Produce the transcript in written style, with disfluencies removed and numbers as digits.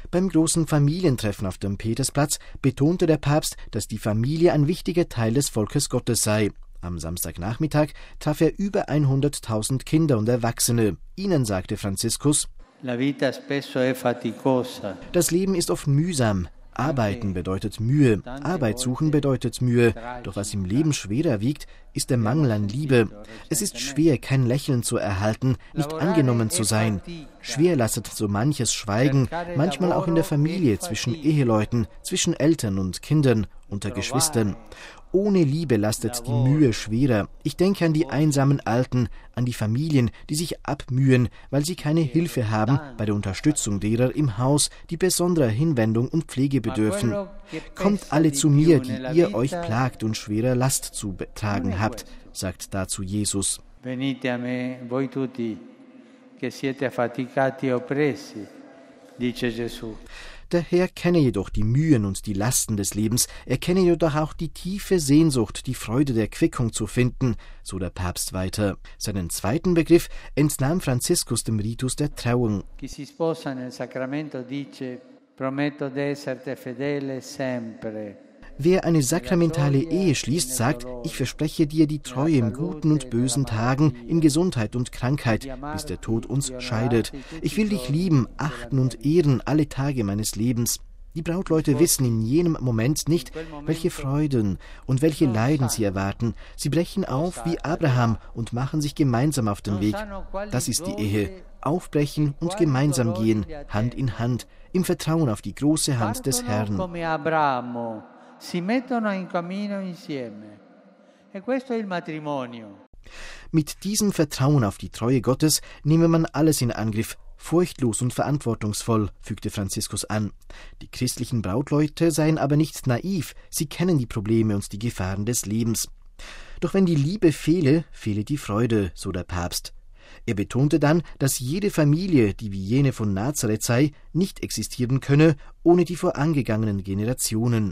Beim großen Familientreffen auf dem Petersplatz betonte der Papst, dass die Familie ein wichtiger Teil des Volkes Gottes sei. Am Samstagnachmittag traf er über 100.000 Kinder und Erwachsene. Ihnen sagte Franziskus: Das Leben ist oft mühsam. Arbeiten bedeutet Mühe, Arbeit suchen bedeutet Mühe. Doch was im Leben schwerer wiegt, ist der Mangel an Liebe. Es ist schwer, kein Lächeln zu erhalten, nicht angenommen zu sein. Schwer lastet so manches Schweigen, manchmal auch in der Familie, zwischen Eheleuten, zwischen Eltern und Kindern, unter Geschwistern. Ohne Liebe lastet die Mühe schwerer. Ich denke an die einsamen Alten, an die Familien, die sich abmühen, weil sie keine Hilfe haben bei der Unterstützung derer im Haus, die besonderer Hinwendung und Pflege bedürfen. Kommt alle zu mir, die ihr euch plagt und schwerer Last zu tragen habt, sagt dazu Jesus. Venite a me, voi tutti, che siete affaticati e oppressi, dice Gesù. Der Herr kenne jedoch die Mühen und die Lasten des Lebens, er kenne jedoch auch die tiefe Sehnsucht, die Freude der Erquickung zu finden, so der Papst weiter. Seinen zweiten Begriff entnahm Franziskus dem Ritus der Trauung. Chi si sposa nel sacramento dice: prometto d'esserte fedele sempre. Wer eine sakramentale Ehe schließt, sagt: Ich verspreche dir die Treue in guten und bösen Tagen, in Gesundheit und Krankheit, bis der Tod uns scheidet. Ich will dich lieben, achten und ehren alle Tage meines Lebens. Die Brautleute wissen in jenem Moment nicht, welche Freuden und welche Leiden sie erwarten. Sie brechen auf wie Abraham und machen sich gemeinsam auf den Weg. Das ist die Ehe. Aufbrechen und gemeinsam gehen, Hand in Hand, im Vertrauen auf die große Hand des Herrn. Si mettono in cammino insieme. E questo è il matrimonio. Mit diesem Vertrauen auf die Treue Gottes nehme man alles in Angriff, furchtlos und verantwortungsvoll, fügte Franziskus an. Die christlichen Brautleute seien aber nicht naiv, sie kennen die Probleme und die Gefahren des Lebens. Doch wenn die Liebe fehle, fehle die Freude, so der Papst. Er betonte dann, dass jede Familie, die wie jene von Nazareth sei, nicht existieren könne ohne die vorangegangenen Generationen.